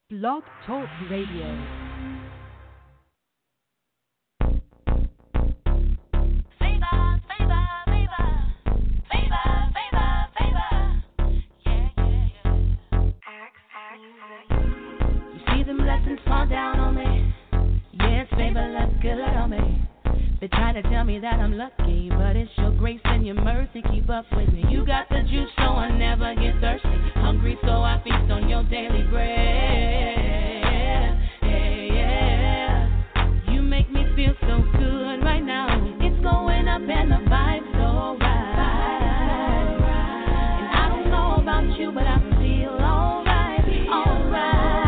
Blog Talk Radio. Fall down on me. Yes, favor looks good on me. They try to tell me that I'm lucky, but it's your grace and your mercy keep up with me. You got the juice, so I never get thirsty. Hungry, so I feast on your daily bread. Hey, yeah. You make me feel so good right now. It's going up and the vibe's so right. And I don't know about you, but I feel alright, alright.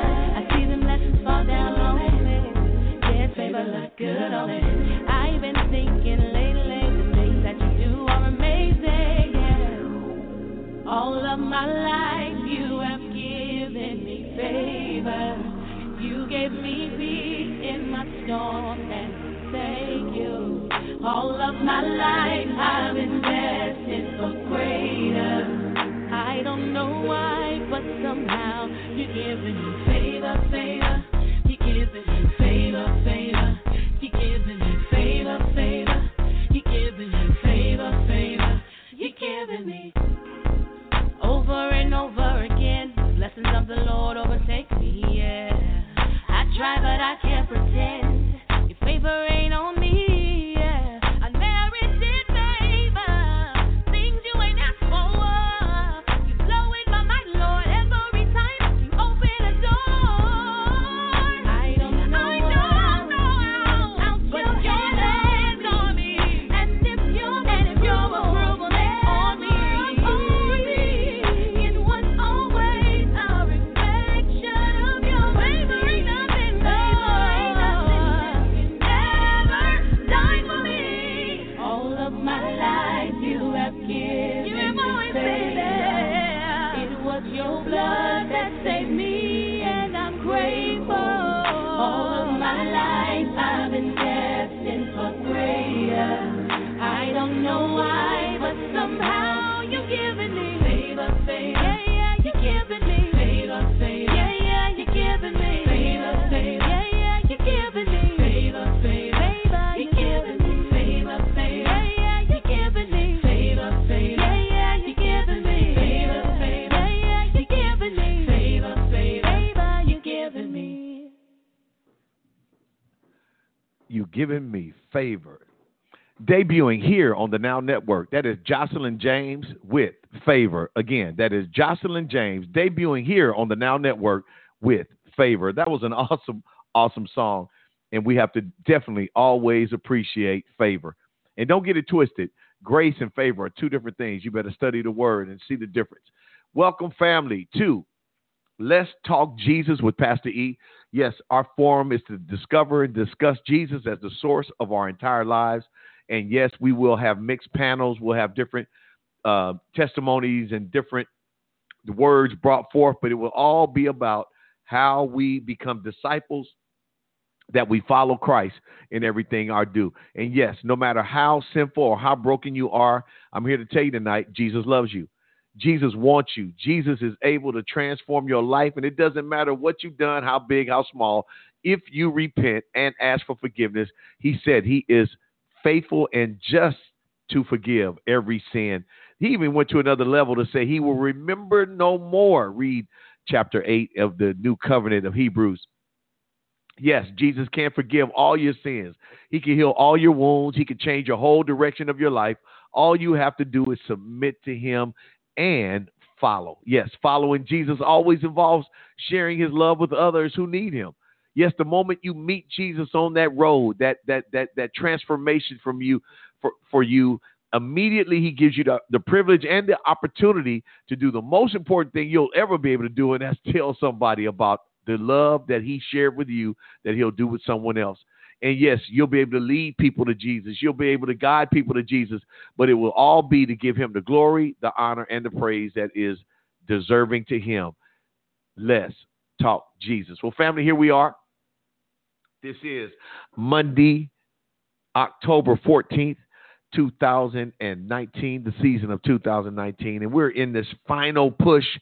Good on it. I've been thinking lately, the things that you do are amazing, yeah. All of my life you have given me favor. You gave me peace in my storm, and thank you. All of my life I've been destined for greater. I don't know why, but somehow you're giving me favor, favor. You're giving me favor, favor. You're giving me favor, favor. You're giving me favor, favor. You're giving me over and over again. Blessings of the Lord overtake me, yeah. I try, but I can't pretend. Your favor ain't on me, yeah. Unmerited favor. Things you ain't asked for. You blow it by my Lord every time you open a door. I don't know. Your blood that saved me, and I'm grateful. All of my life I've been destined for greater. I don't know why, but somehow you're giving me favor, favor. Yeah, yeah, you're giving me favor, favor. Yeah, yeah, you're giving me favor, favor. Yeah, yeah, you're giving me favor, favor. You're giving me favor, favor. Yeah, yeah, you're giving me favor, favor. Yeah, yeah, you're giving me favor, favor. You giving me favor. Debuting here on the Now Network, that is Jocelyn James with Favor. Again, that is Jocelyn James debuting here on the Now Network with Favor. That was an awesome, awesome song, and we have to definitely always appreciate favor. And don't get it twisted. Grace and favor are two different things. You better study the word and see the difference. Welcome, family, to Let's Talk Jesus with Pastor E. Yes, our forum is to discover and discuss Jesus as the source of our entire lives. And yes, we will have mixed panels. We'll have different testimonies and different words brought forth, but it will all be about how we become disciples, that we follow Christ in everything I do. And yes, no matter how sinful or how broken you are, I'm here to tell you tonight, Jesus loves you. Jesus wants you. Jesus is able to transform your life, and it doesn't matter what you've done, how big, how small. If you repent and ask for forgiveness, he said he is faithful and just to forgive every sin. He even went to another level to say he will remember no more. Read chapter 8 of the New Covenant of Hebrews. Yes, Jesus can forgive all your sins. He can heal all your wounds. He can change your whole direction of your life. All you have to do is submit to him and follow. Yes, following Jesus always involves sharing his love with others who need him. Yes, the moment you meet Jesus on that road, that transformation from you for you, immediately he gives you the privilege and the opportunity to do the most important thing you'll ever be able to do, and that's tell somebody about the love that he shared with you that he'll do with someone else. And yes, you'll be able to lead people to Jesus. You'll be able to guide people to Jesus, but it will all be to give him the glory, the honor, and the praise that is deserving to him. Let's talk Jesus. Well, family, here we are. This is Monday, October 14th, 2019, the season of 2019. And we're in this final push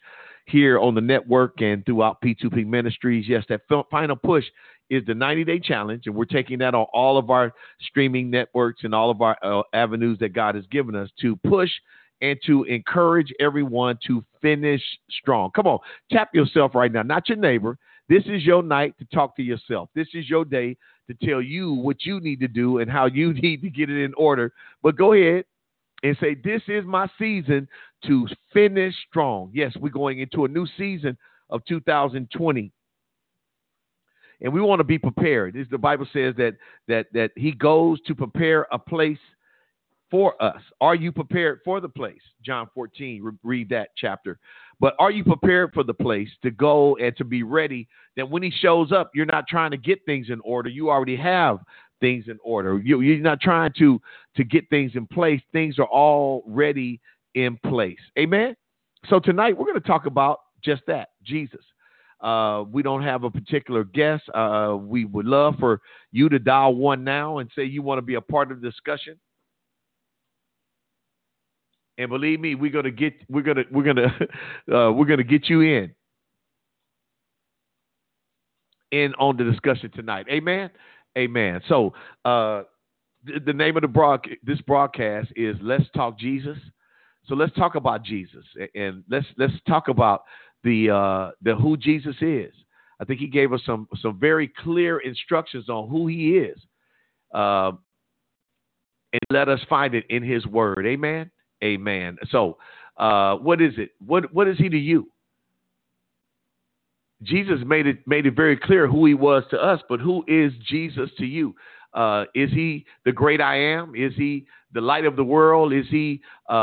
here on the network and throughout P2P Ministries. Yes, that final push is the 90-day challenge, and we're taking that on all of our streaming networks and all of our avenues that God has given us to push and to encourage everyone to finish strong. Come on, tap yourself right now, not your neighbor. This is your night to talk to yourself. This is your day to tell you what you need to do and how you need to get it in order. But go ahead and say, this is my season to finish strong. Yes, we're going into a new season of 2020. And we want to be prepared. The Bible says that he goes to prepare a place for us. Are you prepared for the place? John 14, read that chapter. But are you prepared for the place to go and to be ready that when he shows up, you're not trying to get things in order. You already have things in order. You're not trying to get things in place. Things are already in place. Amen? So tonight we're going to talk about just that, Jesus. We don't have a particular guest. We would love for you to dial one now and say you want to be a part of the discussion. And believe me, we're gonna get you in on the discussion tonight. Amen. Amen. So the name of this broadcast is Let's Talk Jesus. So let's talk about Jesus, and let's talk about the who Jesus is. I think he gave us some very clear instructions on who he is, and let us find it in his word. Amen. Amen. So, what is it? What is he to you? Jesus made it very clear who he was to us, but who is Jesus to you? Is he the great I am? Is he the light of the world? Is he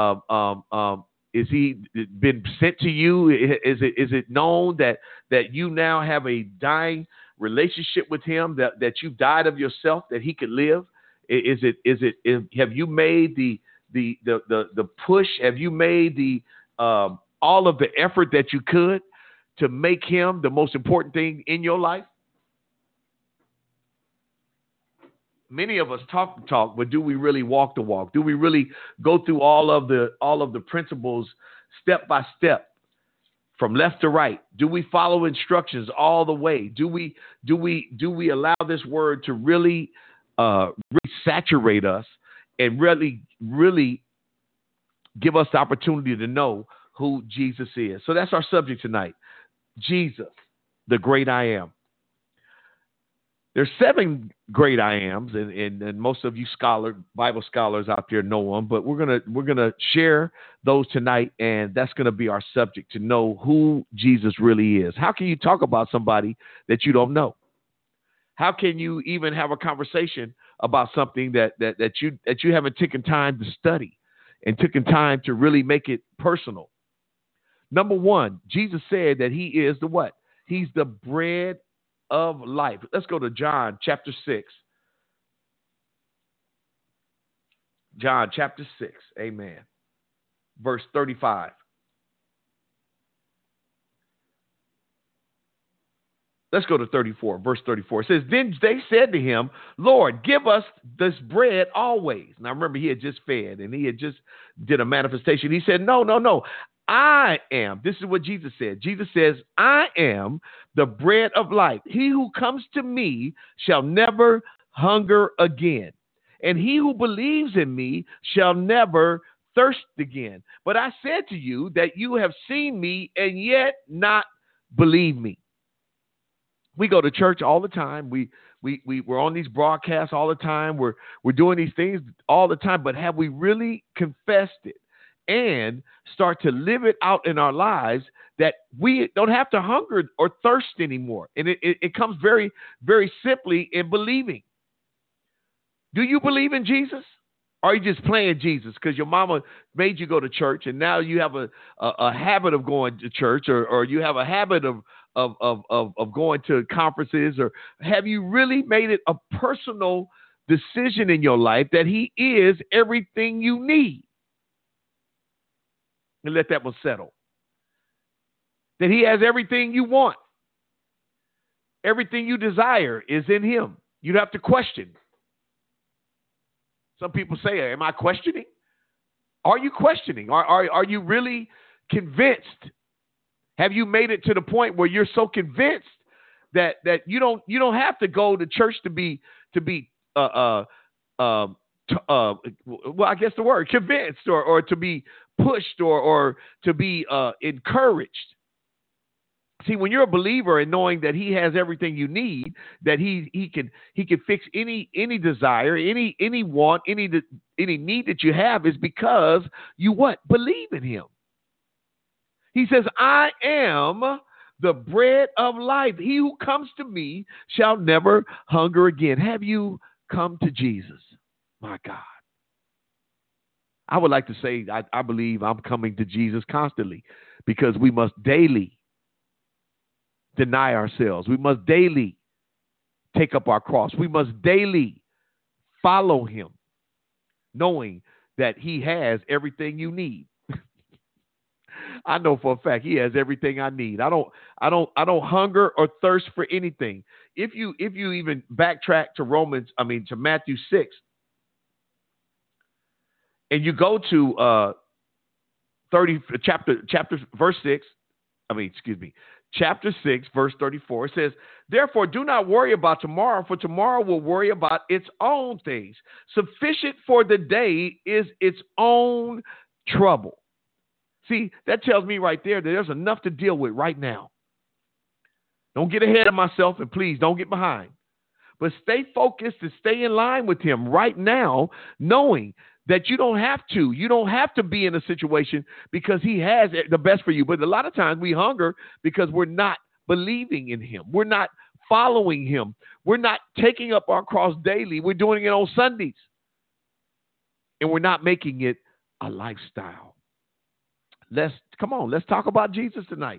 been sent to you? Is it known that you now have a dying relationship with him? That you died of yourself that he could live? Have you made the push? Have you made all of the effort that you could to make him the most important thing in your life? Many of us talk the talk, but do we really walk the walk? Do we really go through all of the principles step by step, from left to right? Do we follow instructions all the way? Do we allow this word to really saturate us and really give us the opportunity to know who Jesus is? So that's our subject tonight. Jesus, the great I am. There's 7 great I ams, and most of you Bible scholars out there know them, but we're gonna share those tonight, and that's gonna be our subject, to know who Jesus really is. How can you talk about somebody that you don't know? How can you even have a conversation about something that you haven't taken time to study and taken time to really make it personal? Number one, Jesus said that he is the what? He's the bread of life. Let's go to John chapter 6. John chapter 6, amen. Verse 35. Let's go to 34, verse 34. It says, then they said to him, Lord, give us this bread always. Now remember, he had just fed and he had just did a manifestation. He said, no. I am. This is what Jesus said. Jesus says, I am the bread of life. He who comes to me shall never hunger again. And he who believes in me shall never thirst again. But I said to you that you have seen me and yet not believe me. We go to church all the time. We're on these broadcasts all the time. We're doing these things all the time. But have we really confessed it and start to live it out in our lives, that we don't have to hunger or thirst anymore? And it comes very, very simply in believing. Do you believe in Jesus? Or are you just playing Jesus because your mama made you go to church and now you have a habit of going to church, or you have a habit of going to conferences? Or have you really made it a personal decision in your life that he is everything you need? And let that one settle. That he has everything you want. Everything you desire is in him. You'd have to question. Some people say, am I questioning? Are you questioning? Are you really convinced? Have you made it to the point where you're so convinced that you don't have to go to church to be well, I guess the word convinced or to be pushed or to be encouraged? See, when you're a believer and knowing that he has everything you need, that he can fix any desire, any want, any need that you have, is because you what? Believe in him. He says, I am the bread of life. He who comes to me shall never hunger again. Have you come to Jesus? My God. I would like to say I believe I'm coming to Jesus constantly, because we must daily deny ourselves. We must daily take up our cross. We must daily follow him, knowing that he has everything you need. I know for a fact he has everything I need. I don't hunger or thirst for anything. If you even backtrack to Matthew 6, and you go to chapter 6, verse 34, it says, therefore do not worry about tomorrow, for tomorrow will worry about its own things. Sufficient for the day is its own trouble. See, that tells me right there that there's enough to deal with right now. Don't get ahead of myself, and please don't get behind. But stay focused and stay in line with him right now, knowing that you don't have to be in a situation because he has the best for you. But a lot of times we hunger because we're not believing in him. We're not following him. We're not taking up our cross daily. We're doing it on Sundays. And we're not making it a lifestyle. Let's talk about Jesus tonight.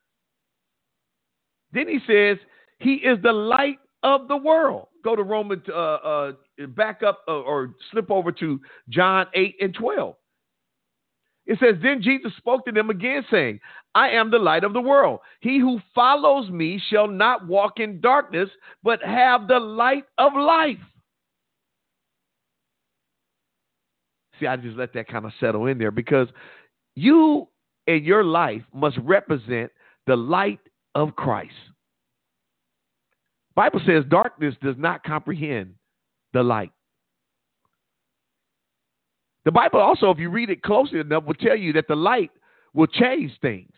Then he says, he is the light of the world. Go to Romans, back up or slip over to John 8:12. It says, then Jesus spoke to them again, saying, I am the light of the world. He who follows me shall not walk in darkness, but have the light of life. See, I just let that kind of settle in there, because you and your life must represent the light of Christ. Bible says darkness does not comprehend the light. The Bible also, if you read it closely enough, will tell you that the light will change things.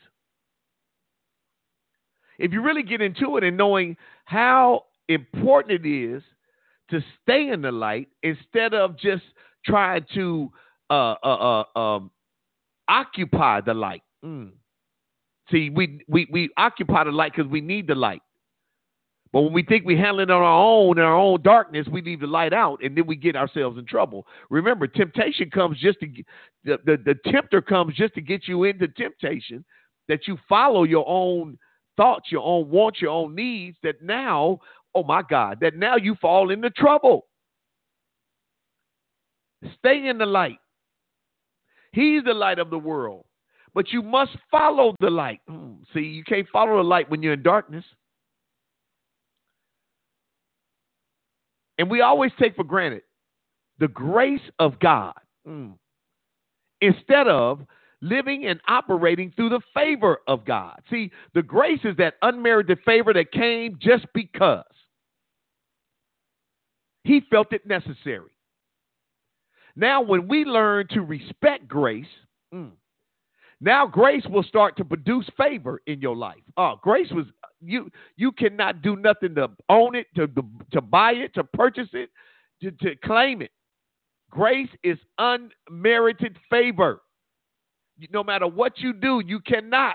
If you really get into it and knowing how important it is to stay in the light instead of just trying to occupy the light. See, we occupy the light because we need the light. But when we think we handle it on our own, in our own darkness, we leave the light out, and then we get ourselves in trouble. Remember, temptation comes the tempter comes just to get you into temptation, that you follow your own thoughts, your own wants, your own needs, that now, oh my God, that now you fall into trouble. Stay in the light. He's the light of the world. But you must follow the light. See, you can't follow the light when you're in darkness. And we always take for granted the grace of God instead of living and operating through the favor of God. See, the grace is that unmerited favor that came just because he felt it necessary. Now, when we learn to respect grace, now grace will start to produce favor in your life. Grace was, you cannot do nothing to own it, to buy it, to purchase it, to claim it. Grace is unmerited favor. No matter what you do, you cannot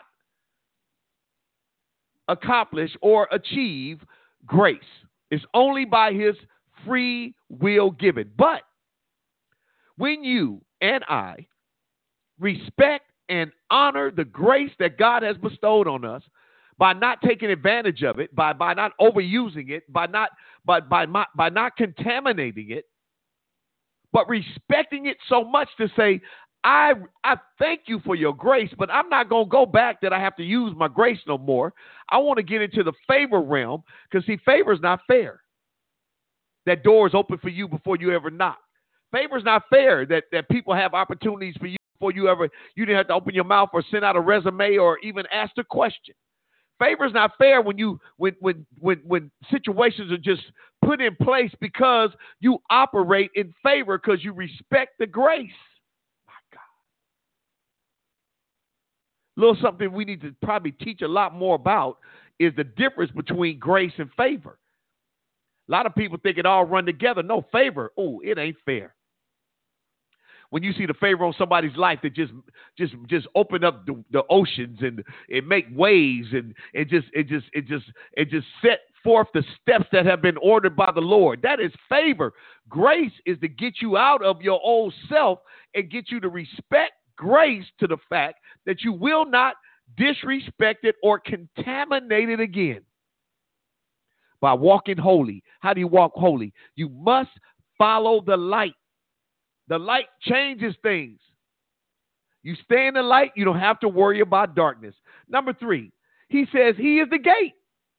accomplish or achieve grace. It's only by his free will given. But when you and I respect and honor the grace that God has bestowed on us, by not taking advantage of it, by not overusing it, by not contaminating it, but respecting it so much to say, I thank you for your grace, but I'm not going to go back that I have to use my grace no more. I want to get into the favor realm, because, see, favor is not fair. That door is open for you before you ever knock. Favor is not fair that people have opportunities for you before you didn't have to open your mouth or send out a resume or even ask a question. Favor is not fair when situations are just put in place because you operate in favor because you respect the grace. My God. A little something we need to probably teach a lot more about is the difference between grace and favor. A lot of people think it all run together. No, favor, it ain't fair. When you see the favor on somebody's life that just open up the oceans and it make waves and it just set forth the steps that have been ordered by the Lord. That is favor. Grace is to get you out of your old self and get you to respect grace to the fact that you will not disrespect it or contaminate it again. By walking holy. How do you walk holy? You must follow the light. The light changes things. You stay in the light, you don't have to worry about darkness. Number 3, he says he is the gate.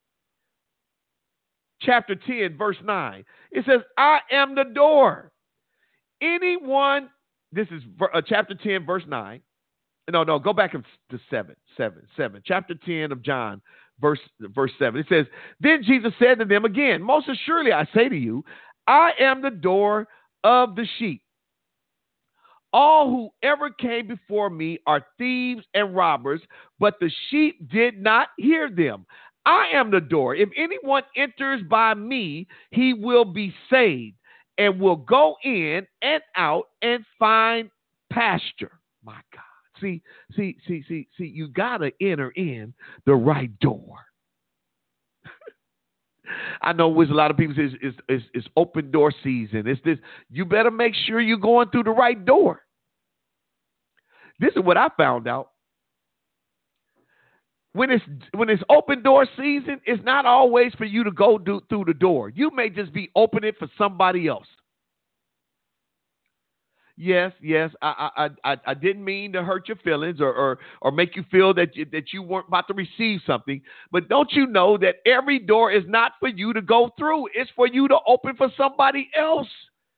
Chapter 10, verse 9. It says, I am the door. Anyone, this is chapter 10, verse 9. No, go back to 7. Chapter 10 of John, verse 7. It says, then Jesus said to them again, most assuredly I say to you, I am the door of the sheep. All who ever came before me are thieves and robbers, but the sheep did not hear them. I am the door. If anyone enters by me, he will be saved and will go in and out and find pasture. My God. See, you got to enter in the right door. I know with a lot of people it's open door season. It's this. You better make sure you're going through the right door. This is what I found out. When it's open door season, it's not always for you to go through the door. You may just be opening for somebody else. Yes. I didn't mean to hurt your feelings or make you feel that you weren't about to receive something. But don't you know that every door is not for you to go through? It's for you to open for somebody else.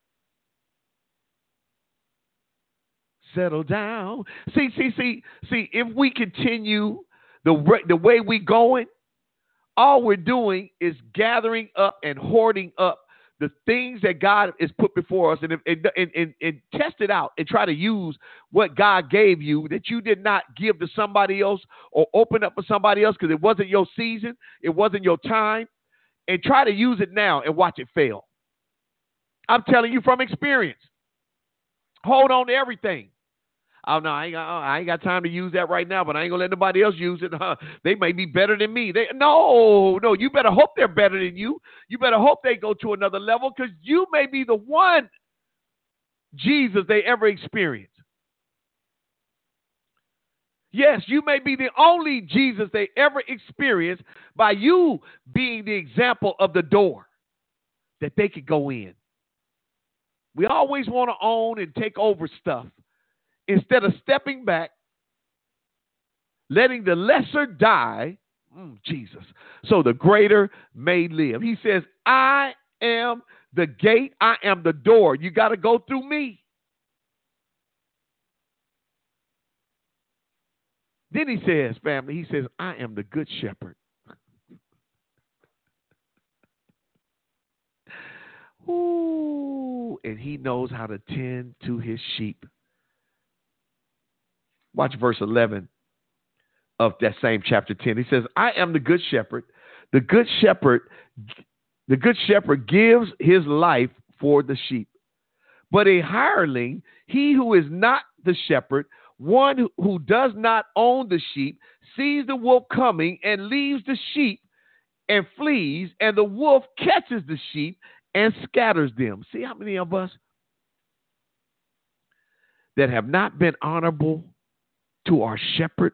Settle down. See. If we continue the way we going, all we're doing is gathering up and hoarding up the things that God has put before us, and test it out and try to use what God gave you that you did not give to somebody else or open up for somebody else because it wasn't your season, it wasn't your time, and try to use it now and watch it fail. I'm telling you from experience. Hold on to everything. Oh, no, I ain't got time to use that right now, but I ain't going to let nobody else use it. They may be better than me. No, you better hope they're better than you. You better hope they go to another level because you may be the one Jesus they ever experienced. Yes, you may be the only Jesus they ever experienced by you being the example of the door that they could go in. We always want to own and take over stuff. Instead of stepping back, letting the lesser die, Jesus, so the greater may live. He says, I am the gate. I am the door. You got to go through me. Then he says, family, I am the good shepherd. Ooh, and he knows how to tend to his sheep. Watch verse 11 of that same chapter 10. He says, I am the good shepherd. The good shepherd gives his life for the sheep. But a hireling, he who is not the shepherd, one who does not own the sheep, sees the wolf coming and leaves the sheep and flees, and the wolf catches the sheep and scatters them. See how many of us that have not been honorable to our shepherdhood?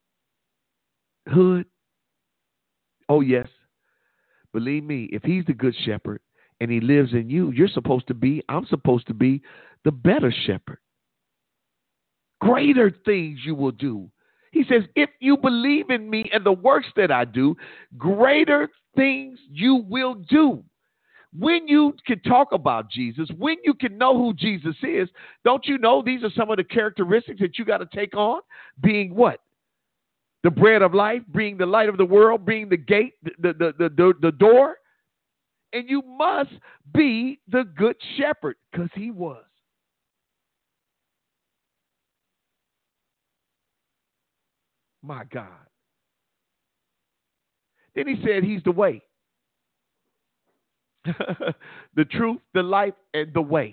Oh, yes. Believe me, if he's the good shepherd and he lives in you, I'm supposed to be the better shepherd. Greater things you will do. He says, if you believe in me and the works that I do, greater things you will do. when you can talk about Jesus, when you can know who Jesus is, don't you know these are some of the characteristics that you got to take on? Being what? The bread of life, being the light of the world, being the gate, the door. And you must be the good shepherd, because he was. My God. Then he said he's the way, the truth, the life, and the way.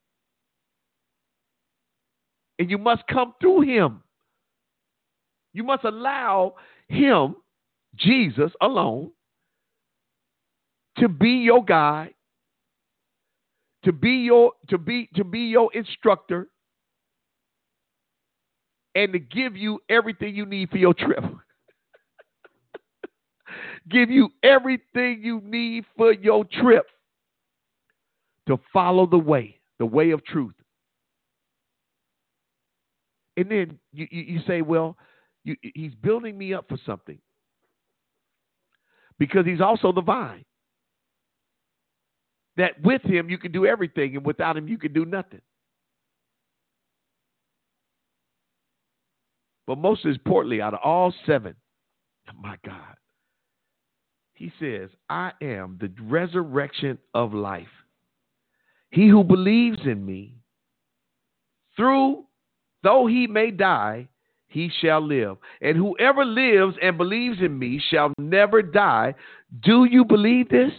And you must come through him. You must allow him, Jesus alone, to be your guide, to be your instructor, and to give you everything you need for your trip. Give you everything you need for your trip to follow the way of truth. And then you say, well, he's building me up for something, because he's also the vine. That with him you can do everything, and without him you can do nothing. But most importantly, out of all seven, my God, he says, I am the resurrection of life. He who believes in me, though he may die, he shall live. And whoever lives and believes in me shall never die. Do you believe this?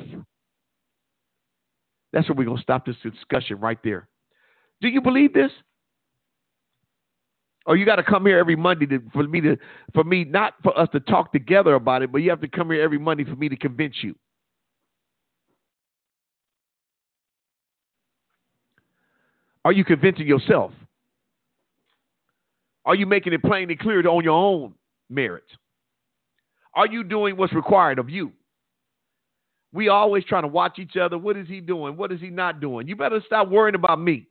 That's where we're going to stop this discussion right there. Do you believe this? Or you got to come here every Monday for me, not for us to talk together about it, but you have to come here every Monday for me to convince you. Are you convincing yourself? Are you making it plain and clear on your own merits? Are you doing what's required of you? We always trying to watch each other. What is he doing? What is he not doing? You better stop worrying about me.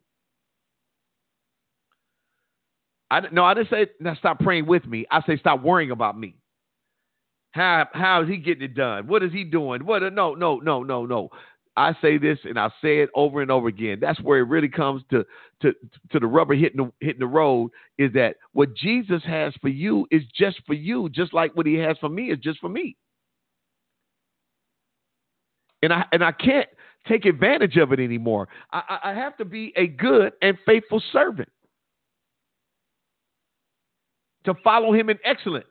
I didn't say stop praying with me. I say stop worrying about me. How is he getting it done? What is he doing? No. I say this and I say it over and over again. That's where it really comes to the rubber hitting the road, is that what Jesus has for you is just for you, just like what he has for me is just for me. And I can't take advantage of it anymore. I have to be a good and faithful servant to follow him in excellence.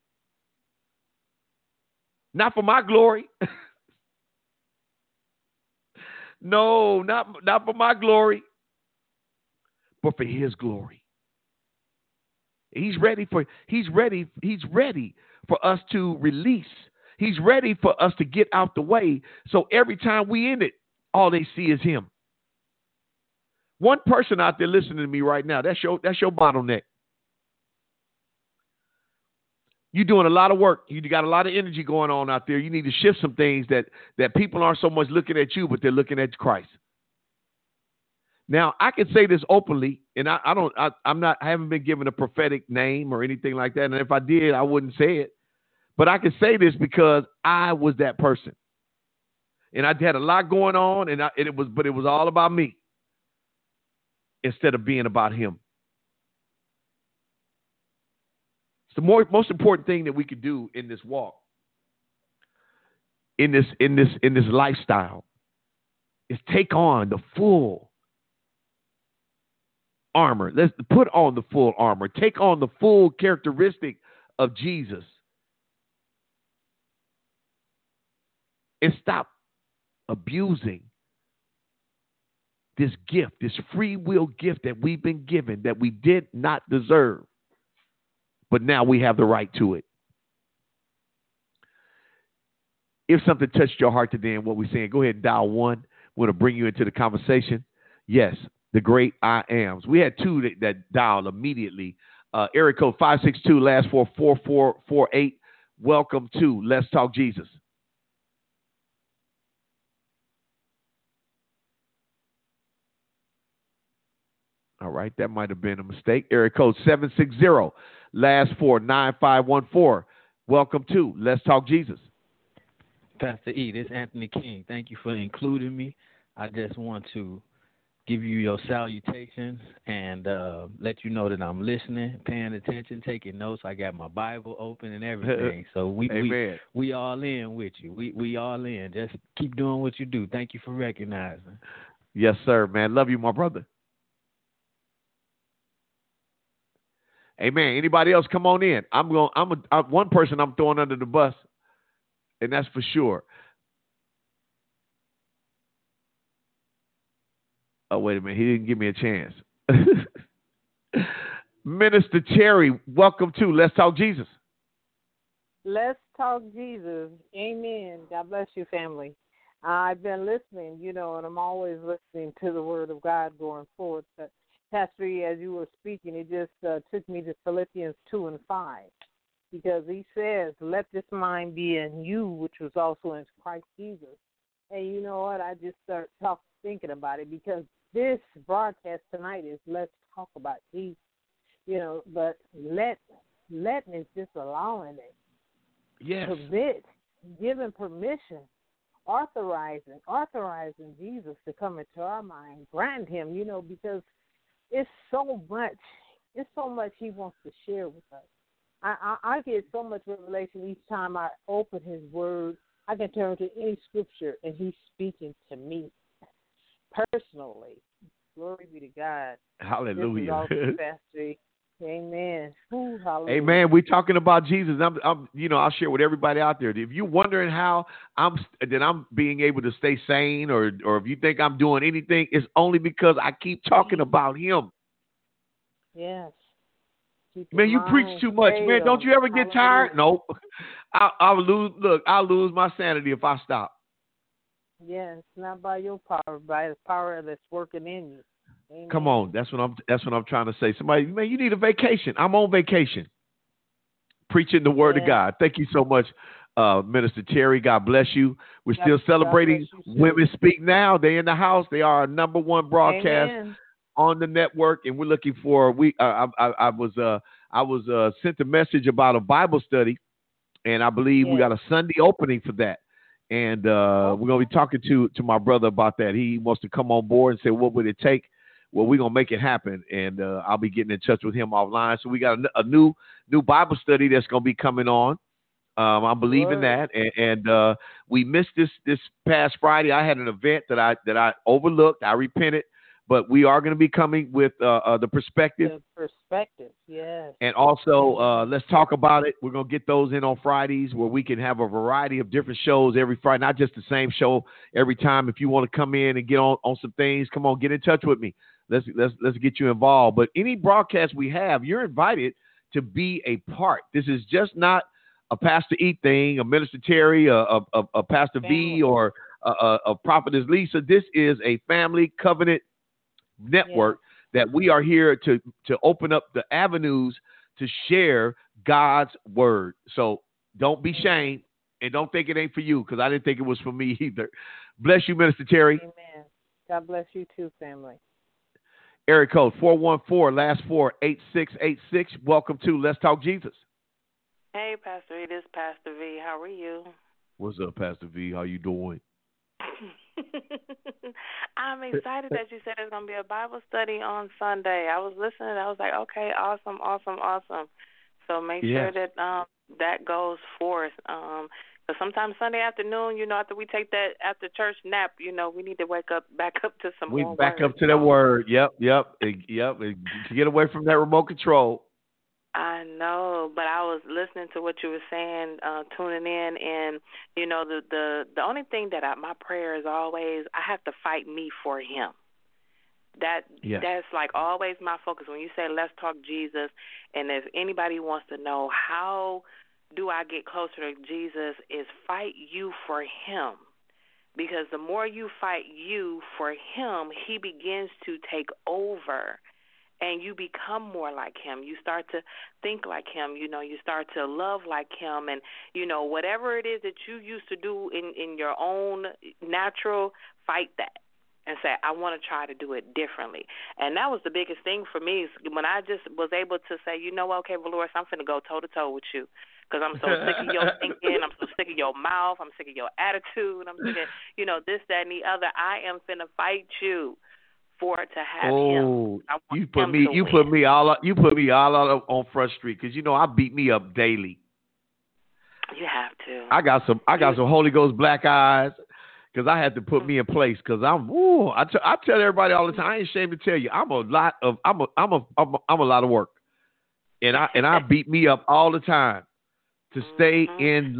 Not for my glory. No, not for my glory, but for his glory. He's ready for us to release. He's ready for us to get out the way. So every time we in it, all they see is him. One person out there listening to me right now, that's your bottleneck. You're doing a lot of work. You got a lot of energy going on out there. You need to shift some things that people aren't so much looking at you, but they're looking at Christ. Now, I can say this openly, and I haven't been given a prophetic name or anything like that. And if I did, I wouldn't say it. But I can say this because I was that person, and I had a lot going on, it was all about me instead of being about him. It's the most important thing that we could do in this walk, in this lifestyle, is take on the full armor. Let's put on the full armor. Take on the full characteristic of Jesus. And stop abusing this gift, this free will gift that we've been given that we did not deserve. But now we have the right to it. If something touched your heart today and what we're saying, go ahead and dial 1. We want to bring you into the conversation. Yes, the great I Ams. We had 2 that dialed immediately. Area code 562, last 4448. Welcome to Let's Talk Jesus. All right, that might have been a mistake. Area code 760, last 49514. Welcome to Let's Talk Jesus. Pastor E, this is Anthony King. Thank you for including me. I just want to give you your salutations and let you know that I'm listening, paying attention, taking notes. I got my Bible open and everything. So we all in with you. We all in. Just keep doing what you do. Thank you for recognizing. Yes, sir, man. Love you, my brother. Amen. Anybody else come on in? I'm one person I'm throwing under the bus, and that's for sure. Oh, wait a minute. He didn't give me a chance. Minister Cherry, welcome to Let's Talk Jesus. Let's talk Jesus. Amen. God bless you, family. I've been listening, and I'm always listening to the word of God going forward. But Pastor E, as you were speaking, it just took me to Philippians 2:5, because he says, let this mind be in you, which was also in Christ Jesus. And you know what? I just start thinking about it, because this broadcast tonight is Let's Talk About Jesus. But letting is just allowing it. Yes. Permit, giving permission, authorizing Jesus to come into our mind, grant him, because it's so much he wants to share with us. I get so much revelation each time I open his word. I can turn to any scripture and he's speaking to me personally. Glory be to God. Hallelujah. This is Pastor. Amen. Ooh, hallelujah. Amen. We're talking about Jesus. I'll share with everybody out there. If you're wondering how I'm being able to stay sane, or if you think I'm doing anything, it's only because I keep talking about him. Yes. Man, you preach too much, man. Don't you ever get tired? Nope. I'll lose my sanity if I stop. Yes, not by your power, by the power that's working in you. Amen. Come on, that's what I'm trying to say. Somebody, man, you need a vacation. I'm on vacation, preaching the word of God. Thank you so much, Minister Terry. God bless you. We're still celebrating Women Speak Now. They in the house. They are our number one broadcast on the network, and we're looking for. I was sent a message about a Bible study, and I believe we got a Sunday opening for that. And we're going to be talking to my brother about that. He wants to come on board and say, what would it take? Well, we're going to make it happen. And I'll be getting in touch with him offline. So we got a new Bible study that's going to be coming on. I believe in that. And we missed this past Friday. I had an event that I overlooked. I repented. But we are going to be coming with the perspective. The perspective, yes. And also, let's talk about it. We're going to get those in on Fridays, where we can have a variety of different shows every Friday, not just the same show every time. If you want to come in and get on some things, come on, get in touch with me. Let's get you involved. But any broadcast we have, you're invited to be a part. This is just not a Pastor E thing, a Minister Terry, a Pastor V, or a Prophetess Lisa. This is a family covenant network that we are here to open up the avenues to share God's word. So don't be shamed, and don't think it ain't for you, because I didn't think it was for me either. Bless you, Minister Terry. Amen. God bless you too, family. Area code 414, last 4, 8686. Welcome to Let's Talk Jesus. Hey, Pastor E, this is Pastor V. How are you? What's up, Pastor V? How you doing? I'm excited that you said there's going to be a Bible study on Sunday. I was listening. I was like, okay, awesome. So make sure that that goes forth. Because sometimes Sunday afternoon, after we take that after church nap, we need to back up to some more back up to that word. Yep. Get away from that remote control. I know, but I was listening to what you were saying, tuning in, and the only thing that my prayer is always, I have to fight me for him. That's like always my focus. When you say let's talk Jesus, and if anybody wants to know how do I get closer to Jesus, is fight you for him. Because the more you fight you for him, he begins to take over. And you become more like him. You start to think like him. You start to love like him. And, whatever it is that you used to do in your own natural, fight that and say, I want to try to do it differently. And that was the biggest thing for me, is when I just was able to say, okay, Valores, I'm going to go toe-to-toe with you. because I'm so sick of your thinking. I'm so sick of your mouth. I'm sick of your attitude. I'm sick of, this, that, and the other. I am finna fight you for it to have him. You put me all out on Front Street because I beat me up daily. You have to. I got some Holy Ghost black eyes because I had to put me in place because I tell everybody all the time. I ain't ashamed to tell you I'm a lot of work, and I beat me up all the time to stay in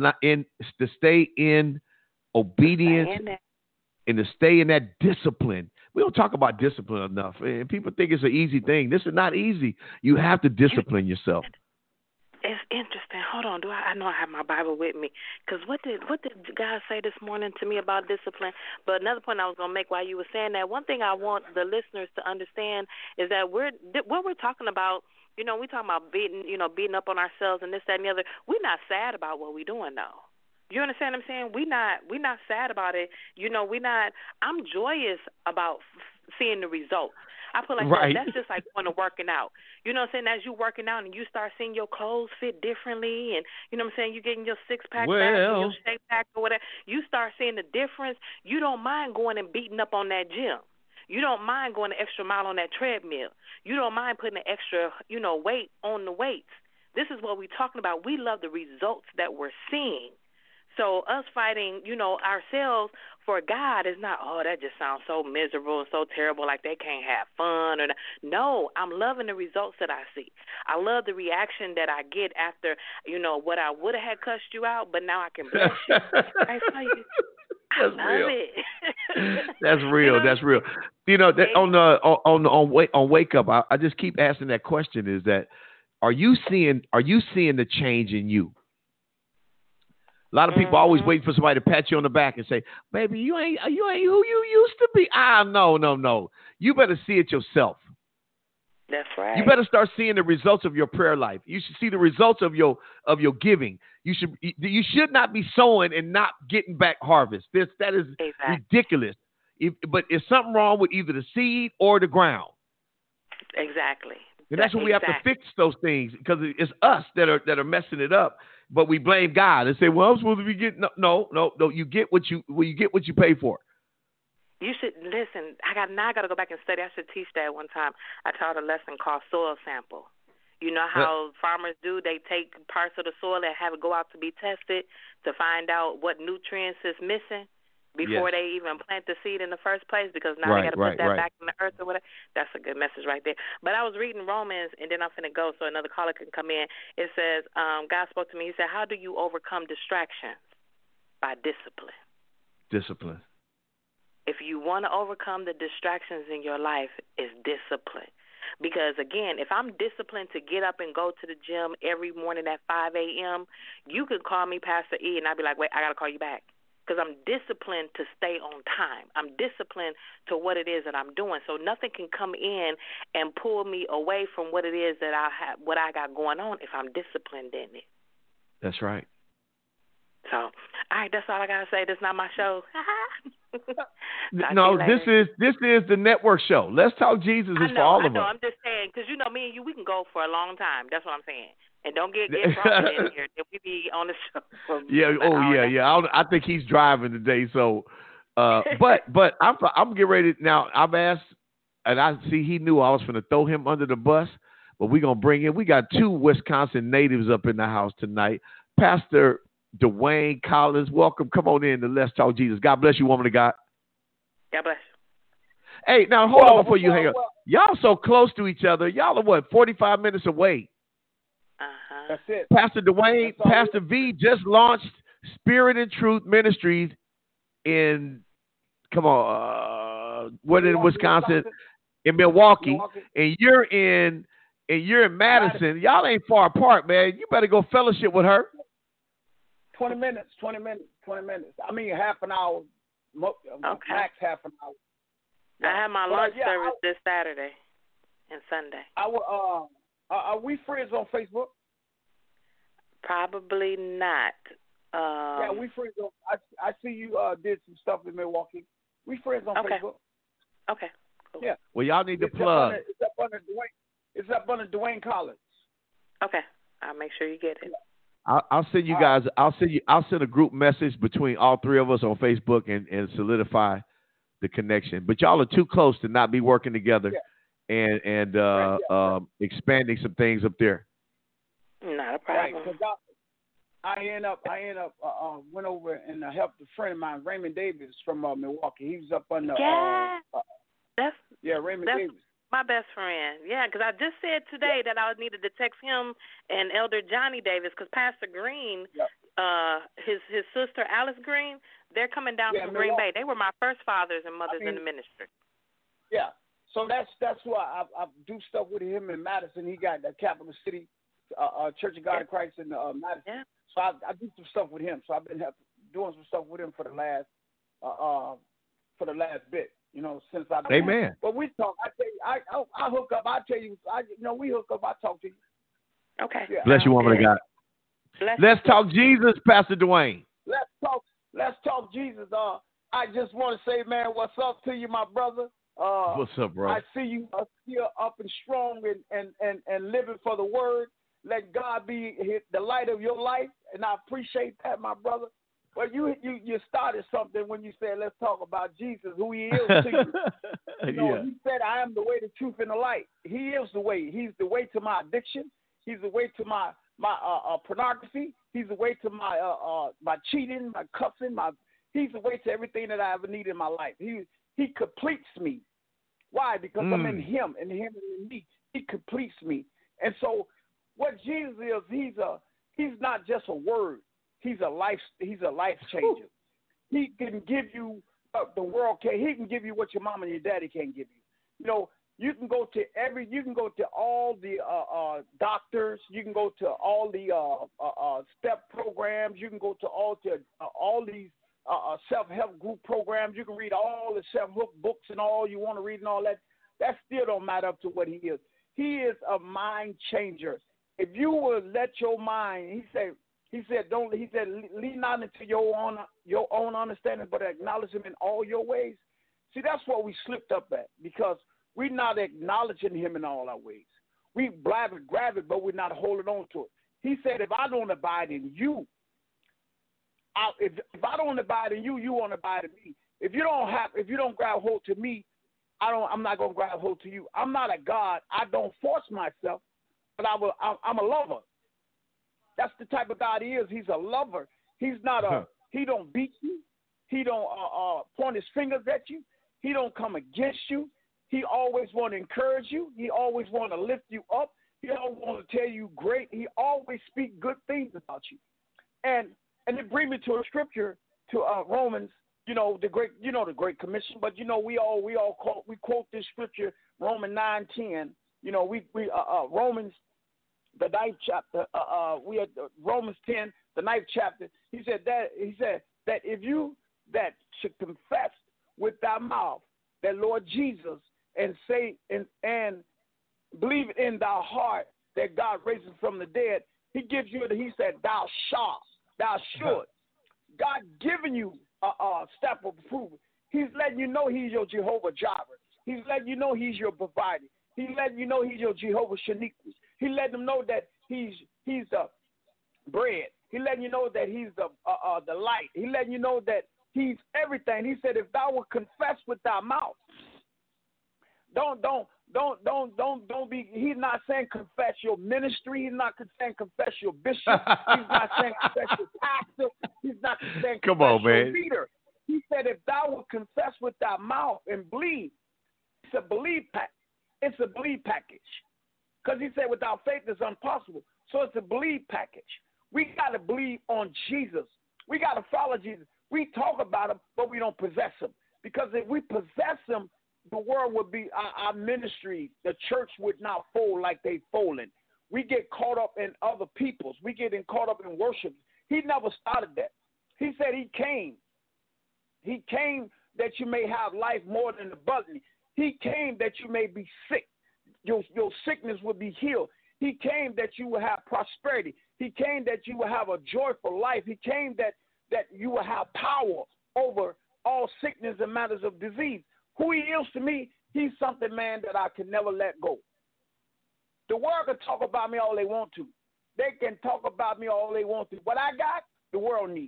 obedience and to stay in that discipline. We don't talk about discipline enough, and people think it's an easy thing. This is not easy. You have to discipline yourself. It's interesting. Hold on. I know I have my Bible with me. Because what did God say this morning to me about discipline? But another point I was going to make while you were saying that, one thing I want the listeners to understand is that what we're talking about, we talking about beating up on ourselves and this, that, and the other. We're not sad about what we're doing, though. You understand what I'm saying? We're not sad about it. I'm joyous about seeing the results. I feel like that's just like when working out. You know what I'm saying? As you working out and you start seeing your clothes fit differently and, you know what I'm saying, you getting your six-pack back or your shape-pack or whatever, you start seeing the difference. You don't mind going and beating up on that gym. You don't mind going the extra mile on that treadmill. You don't mind putting the extra, weight on the weights. This is what we're talking about. We love the results that we're seeing. So us fighting, ourselves for God is not, that just sounds so miserable and so terrible, like they can't have fun. No, I'm loving the results that I see. I love the reaction that I get after, what I would have had cussed you out, but now I can bless you. I tell you. That's real. It. That's real. That's real. On Wake Up, I just keep asking that question: is that are you seeing the change in you? A lot of people always wait for somebody to pat you on the back and say, "Baby, you ain't who you used to be." No. You better see it yourself. That's right. You better start seeing the results of your prayer life. You should see the results of your giving. You should not be sowing and not getting back harvest. That is ridiculous. But is something wrong with either the seed or the ground? Exactly. And that's when we have to fix those things because it's us that are messing it up. But we blame God and say, "Well, I'm supposed to be getting." No. You get what you pay for. You should listen. I got to go back and study. I should teach that one time. I taught a lesson called soil sample. You know how farmers do? They take parts of the soil and have it go out to be tested to find out what nutrients is missing before they even plant the seed in the first place, because now they got to put that back in the earth or whatever. That's a good message right there. But I was reading Romans, and then I'm finna go so another caller can come in. It says, God spoke to me. He said, how do you overcome distractions? By discipline. Discipline. If you want to overcome the distractions in your life, it's discipline. Because, again, if I'm disciplined to get up and go to the gym every morning at 5 a.m., you could call me Pastor E, and I'd be like, wait, I got to call you back. Because I'm disciplined to stay on time. I'm disciplined to what it is that I'm doing. So nothing can come in and pull me away from what it is that what I got going on if I'm disciplined in it. That's right. So, all right, that's all I got to say. This is not my show. No, this is the network show. Let's Talk Jesus is for all of us. I'm just saying, because me and you, we can go for a long time. That's what I'm saying. And don't get wrong in here that we be on the show. I think he's driving today. So, but I'm getting ready now. I've asked, and I see he knew I was going to throw him under the bus, but we're going to bring in. We got two Wisconsin natives up in the house tonight. Pastor Dwayne Collins, welcome. Come on in to Let's Talk Jesus. God bless you, woman of God. God bless you. Hey, now hold on before you hang up. Y'all so close to each other. Y'all are 45 minutes away. That's it. Pastor Dwayne, Pastor V just launched Spirit and Truth Ministries in Wisconsin, in Milwaukee, and you're in Madison. Y'all ain't far apart, man. You better go fellowship with her. 20 minutes. I mean, half an hour, max half an hour. I have my lunch service this Saturday and Sunday. Are we friends on Facebook? Probably not. Yeah, we friends on. I see you did some stuff in Milwaukee. We friends on Facebook. Okay. Cool. Yeah. Well, y'all need to plug. It's up under Dwayne Collins. Okay. I'll make sure you get it. I'll send you guys. I'll send a group message between all three of us on Facebook and solidify the connection. But y'all are too close to not be working together and expanding some things up there. Not a problem. Right, I end up went over and helped a friend of mine, Raymond Davis from Milwaukee. He was up on the Raymond Davis. My best friend, because I just said today that I needed to text him and Elder Johnny Davis because Pastor Green, his sister Alice Green, they're coming down from Green Bay. They were my first fathers and mothers in the ministry. Yeah, so that's why I do stuff with him in Madison. He got the Capital City Church of God in Christ in Madison. Yeah. So I do some stuff with him. So I've been doing some stuff with him for the last bit. Since I've been. Amen. But we talk. I tell you, I hook up. I tell you, we hook up. I talk to you. Okay. Yeah. Bless you, woman of God. Let's talk Jesus, Pastor Dwayne. Let's talk Jesus. I just want to say, man, what's up to you, my brother? What's up, bro? I see you still up and strong and living for the word. Let God be the light of your life, and I appreciate that, my brother. Well, you started something when you said, let's talk about Jesus, who he is to you. He said, I am the way, the truth, and the light. He is the way. He's the way to my addiction. He's the way to my pornography. He's the way to my cheating, my cussing. He's the way to everything that I ever need in my life. He completes me. Why? Because I'm in him, and him in me. He completes me. And so what Jesus is, he's not just a word. He's a life changer. He can give you the world can. He can give you what your mom and your daddy can't give you. You can go to all the doctors. You can go to all the step programs. You can go to all these self-help group programs. You can read all the self-help books and all you want to read and all that. That still don't matter up to what he is. He is a mind changer. If you will let your mind, he said, lean not into your own understanding, but acknowledge him in all your ways. See, that's what we slipped up at, because we're not acknowledging him in all our ways. We grab it, but we're not holding on to it. He said, if I don't abide in you, if I don't abide in you, you won't abide in me. If you don't grab hold to me, I'm not going to grab hold to you. I'm not a God. I don't force myself, but I'm a lover. That's the type of God he is. He's a lover. He's not he don't beat you. He don't point his fingers at you. He don't come against you. He always want to encourage you. He always want to lift you up. He always want to tell you great. He always speak good things about you. And it brings me to a scripture, to Romans, the Great Commission. But we quote this scripture, Romans 9:10. Romans, the 9th chapter. We at Romans 10, the 9th chapter. He said that if you that should confess with thy mouth that Lord Jesus and say and believe in thy heart that God raises from the dead, he gives you. He said thou should. God giving you a step of approval. He's letting you know he's your Jehovah Jireh. He's letting you know he's your provider. He's letting you know he's your Jehovah Shaniqua. He's letting them know that he's the bread. He's letting you know that he's the light. He's letting you know that he's everything. He said, if thou will confess with thy mouth, don't be. He's not saying confess your ministry. He's not saying confess your bishop. He's not saying confess your pastor. He's not saying confess your leader. He said, if thou will confess with thy mouth and believe, it's a believe package. It's a believe package. Because he said without faith it's impossible. So it's a believe package. We got to believe on Jesus. We got to follow Jesus. We talk about him, but we don't possess him. Because if we possess him, the world would be, our ministry, the church would not fold like they folding. We get caught up in other people's. We get caught up in worship. He never started that. He said he came. He came that you may have life more than abundantly. He came that you may be sick. Your sickness will be healed. He came that you will have prosperity. He came that you will have a joyful life. He came that you will have power over all sickness and matters of disease. Who he is to me, he's something, man, that I can never let go. The world can talk about me all they want to, They can talk about me all they want to. What I got, the world needs.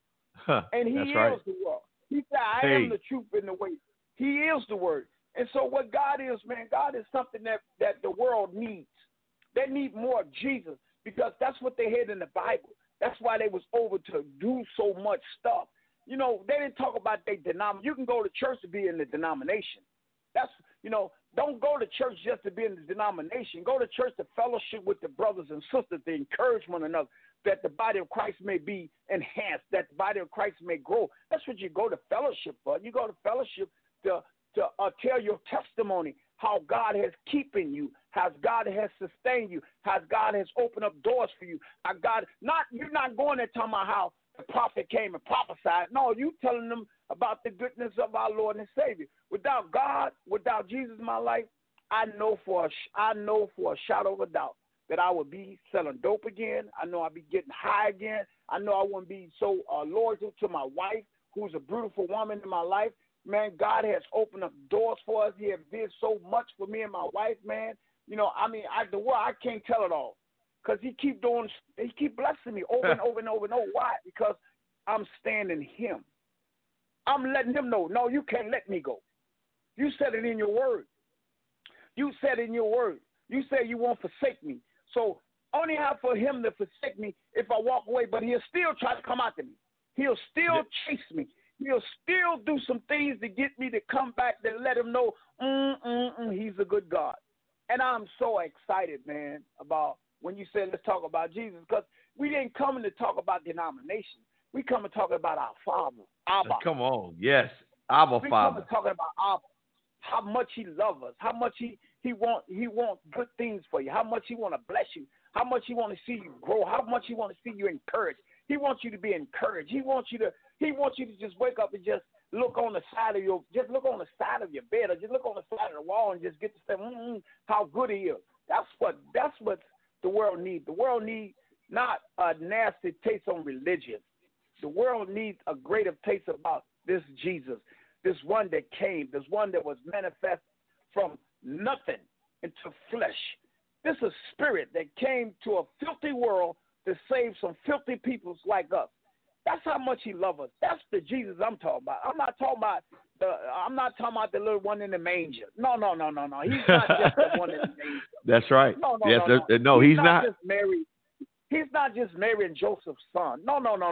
And he is right. the world. He said, I am the truth and the way. He is the word. And so what God is, man, God is something that the world needs. They need more of Jesus because that's what they had in the Bible. That's why they was over to do so much stuff. You know, they didn't talk about their denomination. You can go to church to be in the denomination. That's, you know, don't go to church just to be in the denomination. Go to church to fellowship with the brothers and sisters, to encourage one another, that the body of Christ may be enhanced, that the body of Christ may grow. That's what you go to fellowship for. You go to fellowship to tell your testimony, how God has keeping you, how God has sustained you, how God has opened up doors for you. How God, you're not going there talking about how the prophet came and prophesied. No, you telling them about the goodness of our Lord and Savior. Without God, without Jesus in my life, I know for a shadow of a doubt that I would be selling dope again. I know I'd be getting high again. I know I wouldn't be so loyal to my wife, who's a beautiful woman in my life. Man, God has opened up doors for us. He has did so much for me and my wife, man. You know, I mean, the world, I can't tell it all because he keep blessing me over and over and over and over. Why? Because I'm standing him. I'm letting him know, no, you can't let me go. You said it in your word. You said in your word. You said you won't forsake me. So only have for him to forsake me if I walk away, but he'll still try to come after me. He'll still chase me. He'll still do some things to get me to come back to let him know he's a good God. And I'm so excited, man, about when you said let's talk about Jesus, because we didn't come in to talk about denomination. We come and talk about our Father, Abba. Come on, yes, Abba we Father. We come and talking about Abba, how much he loves us, how much he wants good things for you, how much he want to bless you, how much he want to see you grow, how much he want to see you encouraged. He wants you to be encouraged. He wants you to just wake up and just look on the side of your bed, or just look on the side of the wall and just get to say, how good he is. That's what the world needs. The world needs not a nasty taste on religion. The world needs a greater taste about this Jesus, this one that came, this one that was manifest from nothing into flesh. This is a spirit that came to a filthy world to save some filthy peoples like us. That's how much he loves us. That's the Jesus I'm talking about. I'm not talking about the little one in the manger. No. He's not just the one in the manger. That's right. No, he's not. Just Mary. He's not just Mary and Joseph's son. No. No.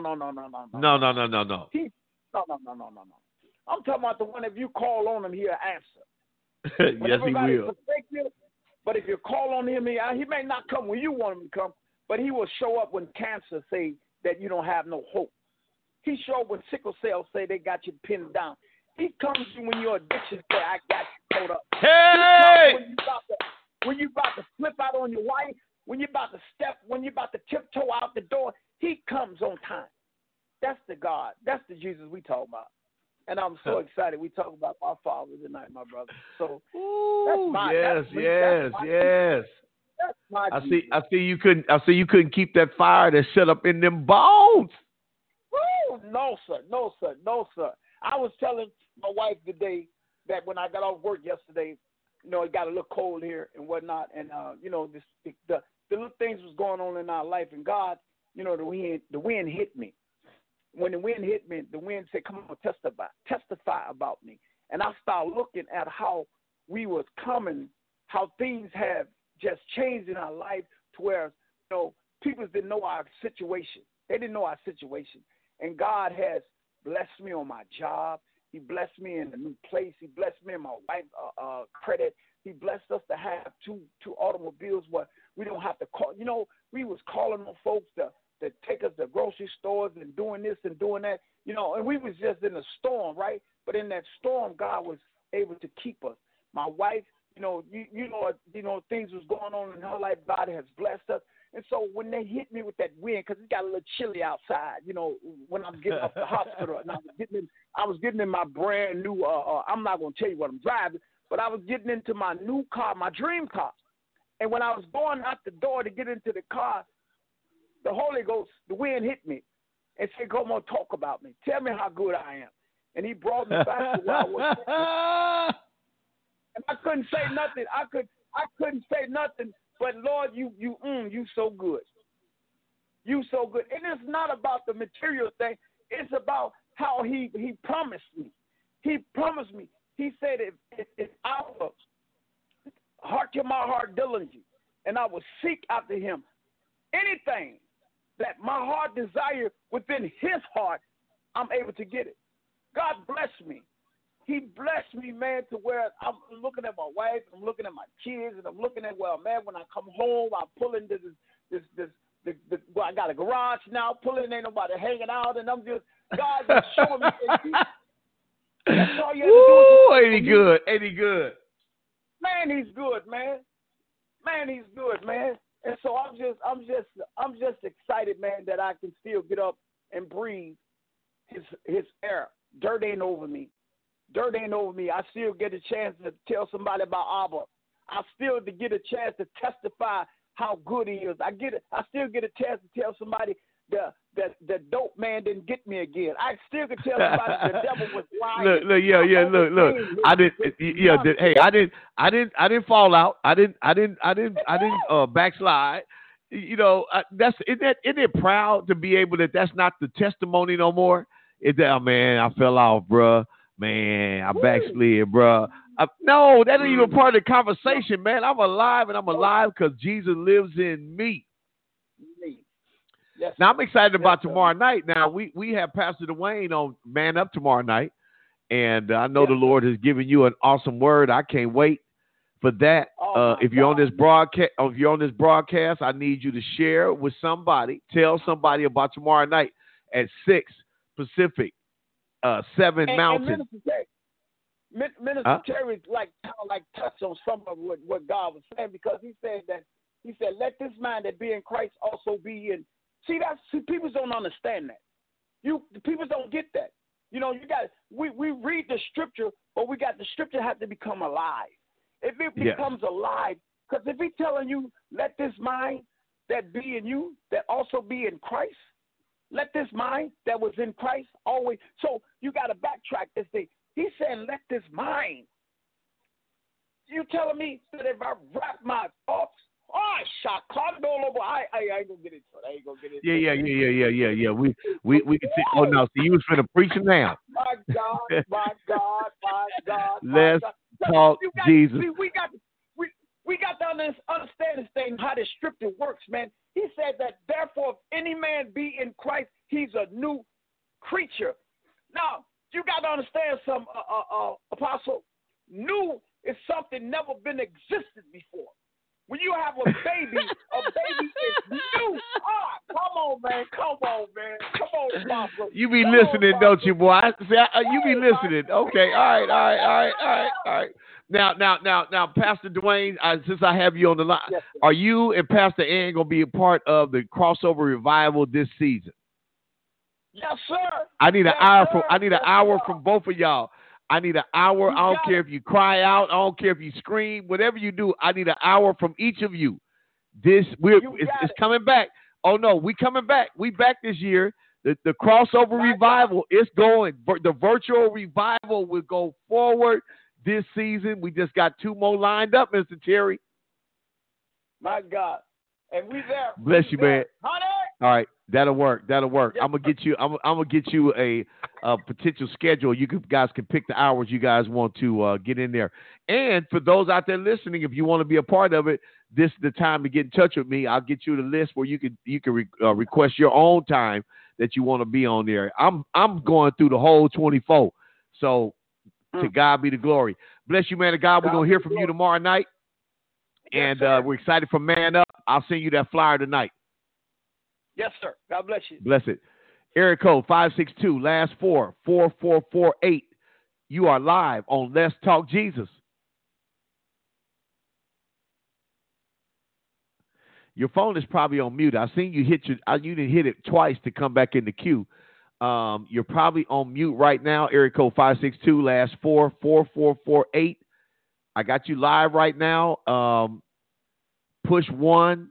I'm talking about the one, if you call on him, he'll answer. Yes, he will. But if you call on him, he may not come when you want him to come, but he will show up when cancer say that you don't have no hope. He show up when sickle cells say they got you pinned down. He comes to you when your addiction say, I got you pulled up. Hey! When you about to flip out on your wife, when you about to tiptoe out the door, he comes on time. That's the God. That's the Jesus we talk about. And I'm so excited. We talk about our Father tonight, my brother. So that's my yes. That's my I see you couldn't keep that fire that set up in them bones. Woo! No, sir. I was telling my wife today that when I got off work yesterday, you know, it got a little cold here and whatnot, and you know, the little things was going on in our life, and God, you know, the wind hit me. When the wind hit me, the wind said, come on, testify about me. And I started looking at how we was coming, how things have just changed in our life to where, you know, people didn't know our situation. They didn't know our situation. And God has blessed me on my job. He blessed me in a new place. He blessed me in my wife's credit. He blessed us to have two automobiles where we don't have to call. You know, we was calling on folks to take us to grocery stores and doing this and doing that, you know, and we was just in a storm, right? But in that storm, God was able to keep us. My wife, you know, things was going on in her life. God has blessed us. And so when they hit me with that wind, because it got a little chilly outside, you know, when I'm getting off the hospital, and I was getting in my brand new, I'm not going to tell you what I'm driving, but I was getting into my new car, my dream car. And when I was going out the door to get into the car, the Holy Ghost, the wind hit me and said, come on, talk about me. Tell me how good I am. And he brought me back to where I was. And I couldn't say nothing. I couldn't say nothing, but Lord, you so good. You so good. And it's not about the material thing. It's about how he promised me. He promised me. He said, if I will hearken my heart diligently, and I will seek after him, anything that my heart desire within his heart, I'm able to get it. God bless me. He blessed me, man, to where I'm looking at my wife, I'm looking at my kids, and I'm looking at, well, man, when I come home, I pull into well, I got a garage now, pulling, ain't nobody hanging out, and I'm just, God just showing me. That's all you have to do. Ain't he good? Ain't he good? Man, he's good, man. Man, he's good, man. And so I'm just excited, man, that I can still get up and breathe his air. Dirt ain't over me. Dirt ain't over me. I still get a chance to tell somebody about Abba. I still get a chance to testify how good he is. I still get a chance to tell somebody the dope man didn't get me again. I still can tell somebody the devil was lying. Look. I didn't fall out. I didn't backslide. You know, isn't it proud to be able that's not the testimony no more? It's that, man, I fell off, bruh. Man, I backslid, bruh. No, that ain't even part of the conversation, man. I'm alive, and I'm alive because Jesus lives in me. Yes, now, I'm excited about tomorrow night. Now, we have Pastor Dwayne on Man Up tomorrow night, and I know the Lord has given you an awesome word. I can't wait for that. If you're on this broadcast, I need you to share with somebody. Tell somebody about tomorrow night at 6 Pacific, 7 Mountain. Minister Terry kind of touched on some of what God was saying, because he said, let this mind that be in Christ also be in. See, people don't understand that. People don't get that. You know, we read the scripture, but the scripture has to become alive. If it becomes alive, because if he's telling you, let this mind that be in you, that also be in Christ, let this mind that was in Christ always. So you got to backtrack this thing. He's saying, let this mind. You telling me that if I wrap my thoughts, I ain't gonna get into it. I ain't gonna get into it. Yeah. We can see. Oh no, so you was finna preaching now. My God. Let's talk Jesus. See, we got to understand this thing, how the scripture works, man. He said that therefore, if any man be in Christ, he's a new creature. Now, you got to understand some, Apostle. New is something never been existed before. When you have a baby is new. Come on, man. Come on, Apostle. You be listening, don't you, boy? You be listening. Okay, all right. Now, Pastor Dwayne, since I have you on the line, yes, are you and Pastor Ann going to be a part of the crossover revival this season? Yes, sir. I need an hour from both of y'all. I need an hour. I don't care if you cry out. I don't care if you scream. Whatever you do, I need an hour from each of you. It's coming back. Oh, no, we coming back. We back this year. The crossover revival is going. The virtual revival will go forward this season. We just got 2 more lined up, Mr. Terry. My God. And we there. Bless you, man. Honey. All right. That'll work. Yes. I'm gonna get you a potential schedule. You guys can pick the hours you guys want to get in there. And for those out there listening, if you want to be a part of it, this is the time to get in touch with me. I'll get you the list where you can request your own time that you want to be on there. I'm going through the whole 24. So to God be the glory. Bless you, man of God. We're gonna hear from you tomorrow night, and we're excited for Man Up. I'll send you that flyer tonight. Yes, sir. God bless you. Bless it. Area code 562, last 4, 4448. You are live on Let's Talk Jesus. Your phone is probably on mute. I seen you you didn't hit it twice to come back in the queue. You're probably on mute right now. Area code 562, last 4, 4448. I got you live right now. Push 1.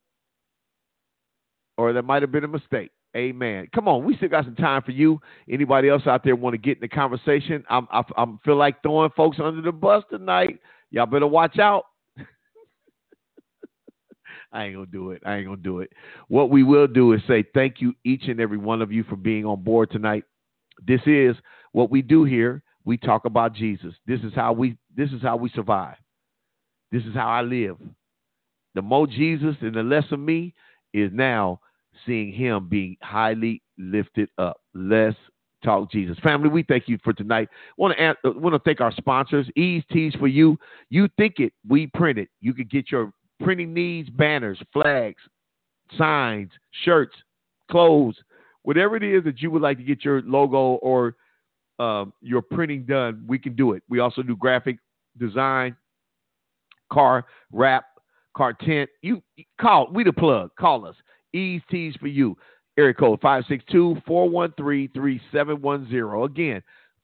Or that might have been a mistake. Amen. Come on, we still got some time for you. Anybody else out there want to get in the conversation? I feel like throwing folks under the bus tonight. Y'all better watch out. I ain't going to do it. I ain't going to do it. What we will do is say thank you, each and every one of you, for being on board tonight. This is what we do here. We talk about Jesus. This is how we survive. This is how I live. The more Jesus and the less of me is now seeing him being highly lifted up. Let's talk Jesus. Family, we thank you for tonight. Want to thank our sponsors. Ease Tees for you. You think it, we print it. You can get your printing needs, banners, flags, signs, shirts, clothes, whatever it is that you would like to get your logo or your printing done, we can do it. We also do graphic design, car wrap, car tint. You call, we the plug. Call us. Ease Tees for you. Area code 562-413-3710. Again,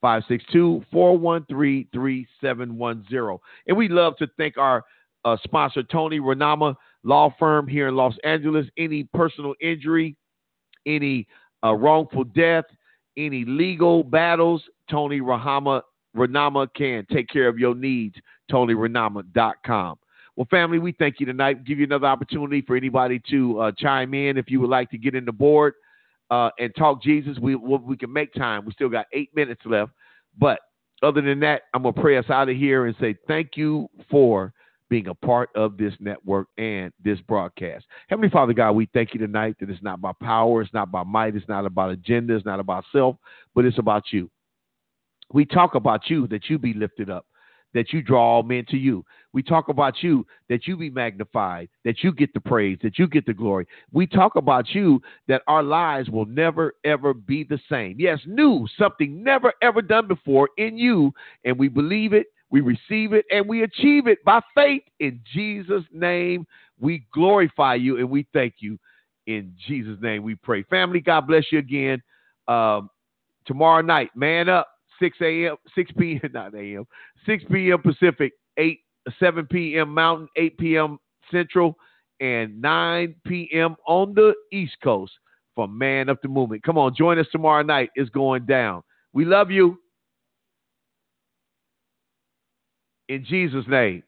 562-413-3710. And we love to thank our sponsor, Tony Renama Law Firm here in Los Angeles. Any personal injury, any wrongful death, any legal battles, Tony Renama can take care of your needs. TonyRenama.com. Well, family, we thank you tonight. We'll give you another opportunity for anybody to chime in if you would like to get in the board and talk Jesus. We can make time. We still got 8 minutes left. But other than that, I'm going to pray us out of here and say thank you for being a part of this network and this broadcast. Heavenly Father God, we thank you tonight that it's not by power, it's not by might, it's not about agenda, it's not about self, but it's about you. We talk about you, that you be lifted up, that you draw all men to you. We talk about you, that you be magnified, that you get the praise, that you get the glory. We talk about you, that our lives will never, ever be the same. Yes, new, something never, ever done before in you, and we believe it, we receive it, and we achieve it by faith. In Jesus' name, we glorify you, and we thank you. In Jesus' name, we pray. Family, God bless you again. Tomorrow night, man up. 6 p.m. Pacific, 7 p.m. Mountain, 8 p.m. Central, and 9 p.m. on the East Coast for Man Up the Movement. Come on, join us tomorrow night. It's going down. We love you. In Jesus' name.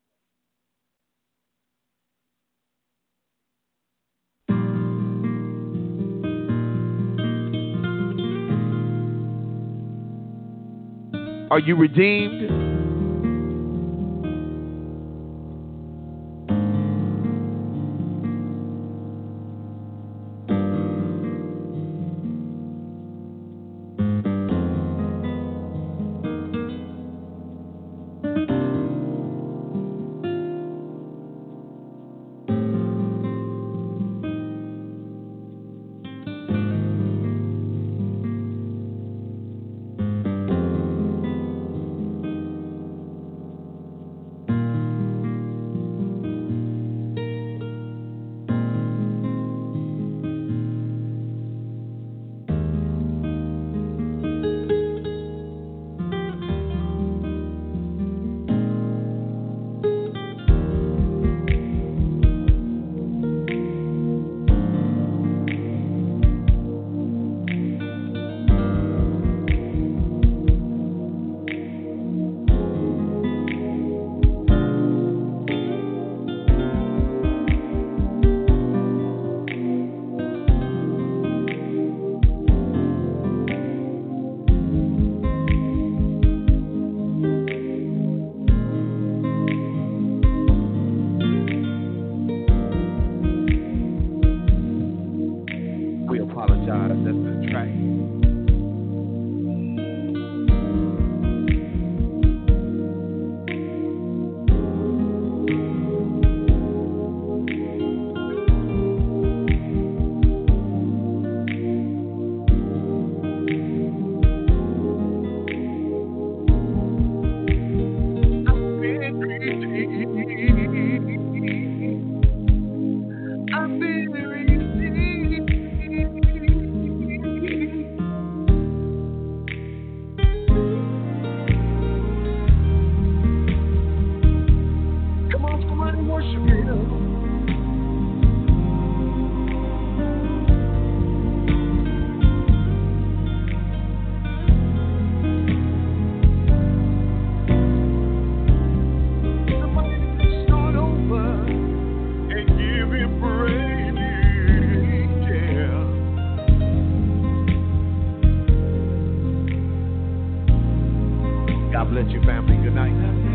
Are you redeemed? bless you, family. Good night.